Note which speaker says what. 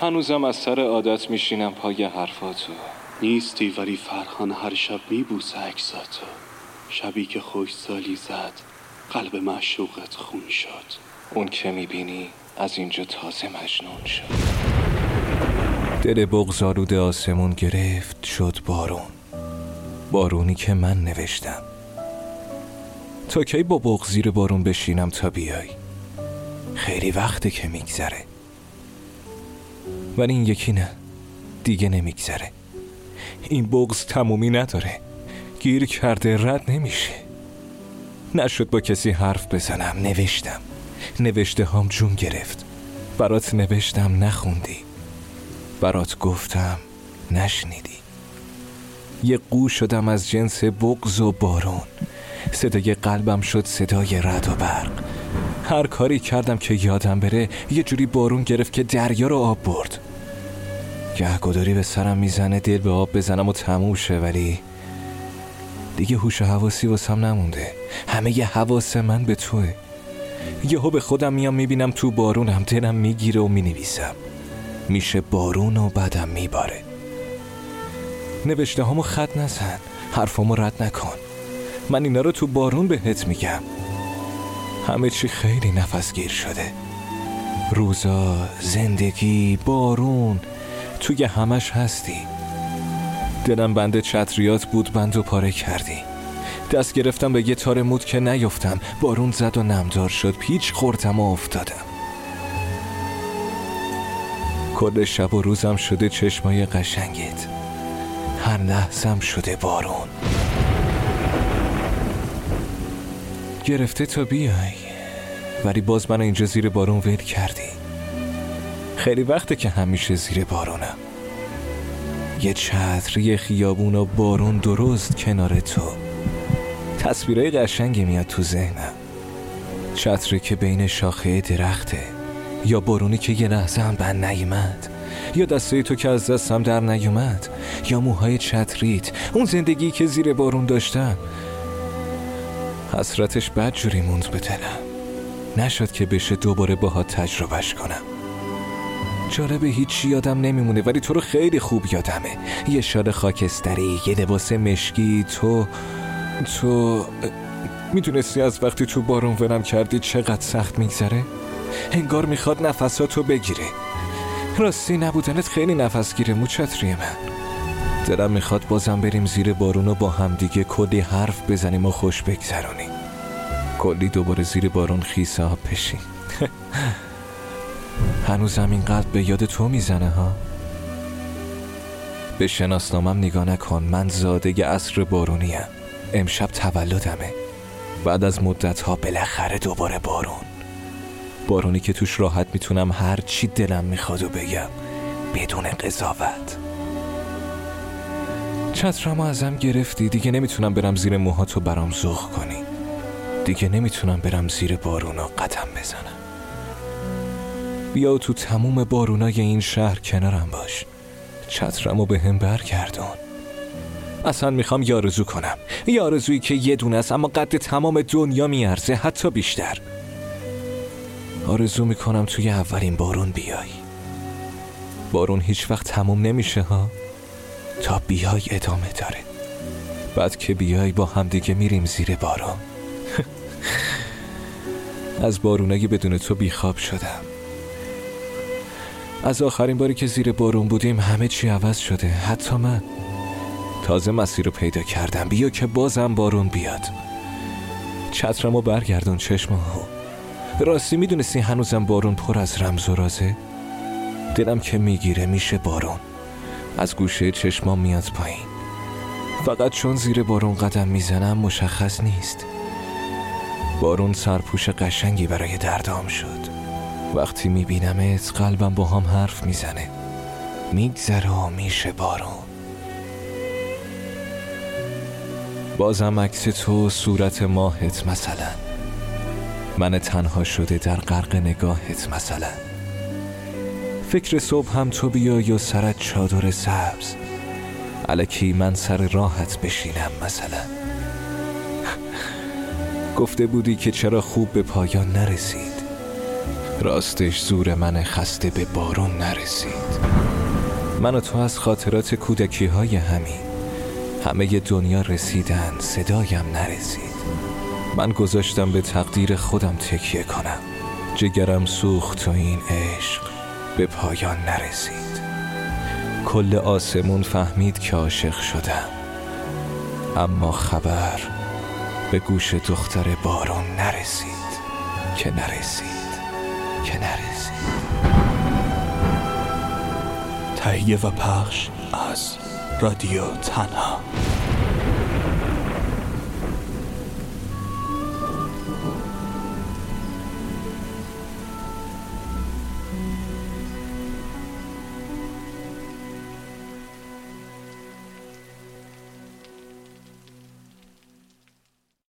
Speaker 1: هنوزم از سر عادت میشینم پای حرفاتو.
Speaker 2: نیستی ولی فرهان هر شب میبوسه عکساتو. شبی که خوشسالی زد قلب معشوقت خون شد.
Speaker 1: اون که میبینی از اینجا تازه مجنون شد.
Speaker 3: دل بغض‌آلود آسمون گرفت شد بارونی که من نوشتم. تا کی با بغض زیر بارون بشینم تا بیای؟ خیلی وقته که میگذره، ولی این یکی نه، دیگه نمیگذره. این بغض تمومی نداره، گیر کرده، رد نمیشه. نشد با کسی حرف بزنم. نوشته هام جون گرفت. برات نوشتم نخوندی، برات گفتم نشنیدی. یه قو شدم از جنس بغض و بارون. صدای قلبم شد صدای رعد و برق. هر کاری کردم که یادم بره یه جوری بارون گرفت که دریا رو آب برد. گهگداری به سرم میزنه دل به آب بزنم و تموم شه، ولی دیگه هوش و حواسی واسم نمونده. همه ی حواس من به توه. یهو به خودم میام میبینم تو بارونم، دلم میگیره و مینویسم. میشه بارون و بعدم میباره. نوشته هامو خط نزن، حرفامو رد نکن. من اینا رو تو بارون بهت میگم. همه چی خیلی نفسگیر شده. روزا، زندگی، بارون، توی همش هستی. دلم بند چتریات بود، بند و پاره کردی. دست گرفتم به یه تار مود که نیفتم. بارون زد و نمدار شد، پیچ خوردم و افتادم. کل شب و روزم شده چشمای قشنگت، هر لحظم شده بارون. گرفته تا بیای، ولی باز من اینجا زیر بارون ول کردی. خیلی وقته که همیشه زیر بارونم. یه چتر، یه خیابون و بارون درست کنار تو. تصویرای قشنگی میاد تو ذهنم. چتری که بین شاخه درخته، یا بارونی که یه لحظه هم بند نیومد، یا دسته تو که از دستم در نیومد، یا موهای چتریت، اون زندگی که زیر بارون داشتم. حسرتش بدجوری موند به دلم. نشد که بشه دوباره باهات تجربهش کنم. جالبه هیچی یادم نمیمونه، ولی تو رو خیلی خوب یادمه. یه شال خاکستری، یه لباس مشکی. تو میدونستی از وقتی تو بارون ولم کردی چقدر سخت میگذره؟ انگار میخواد نفساتو بگیره. راستی نبودنت خیلی نفسگیره موچتری من. دلم میخواد بازم بریم زیر بارون و با هم دیگه کلی حرف بزنیم و خوش بگذرونیم. کلی دوباره زیر بارون خیس آب بشیم. هنوزم این قلب به یاد تو میزنه ها. به شناسنامم نگاه نکن، من زاده عصر بارونیم. امشب تولدمه. بعد از مدت ها بالاخره دوباره بارونی که توش راحت میتونم هر چی دلم میخوادو بگم بدون قضاوت. چترمو ازم گرفتی، دیگه نمیتونم برم زیر موهاتو برام ذوق کنی. دیگه نمیتونم برم زیر بارون و قدم بزنم. بیا تو تموم بارونای این شهر کنارم باش. چترمو به هم برگردون. اصلا میخوام یه آرزو کنم، یه آرزویی که یه دونه است اما قد تمام دنیا میارزه، حتی بیشتر. آرزو میکنم توی اولین بارون بیای. بارون هیچ وقت تموم نمیشه ها، تا بیای ادامه داره. بعد که بیای با هم دیگه میریم زیر بارون. از بارونای بدون تو بیخواب شدم. از آخرین باری که زیر بارون بودیم همه چی عوض شده، حتی من. تازه مسیر رو پیدا کردم. بیا که بازم بارون بیاد. چترمو برگردون چشماهو. راستی میدونستی هنوزم بارون پر از رمز و رازه؟ دلم که میگیره میشه بارون. از گوشه چشمام میاد پایین. فقط چون زیر بارون قدم میزنم مشخص نیست. بارون سرپوش قشنگی برای دردام شد. وقتی میبینمت قلبم با هم حرف میزنه. میگذره و میشه بارون. بازم عکس تو، صورت ماهت مثلا. من تنها شده در غرق نگاهت مثلا. فکر صبح هم تو بیای و سرت چادر سبز، الکی من سر راحت بشینم مثلا. گفته بودی که چرا خوب به پایان نرسید. راستش زور من خسته به بارون نرسید. من و تو از خاطرات کودکی های همه دنیا رسیدن، صدایم نرسید. من گذاشتم به تقدیر خودم تکیه کنم. جگرم سوخت و این عشق به پایان نرسید. کل آسمون فهمید که عاشق شدم، اما خبر به گوش دختر بارون نرسید.
Speaker 2: تهیه و پخش از رادیو تنها.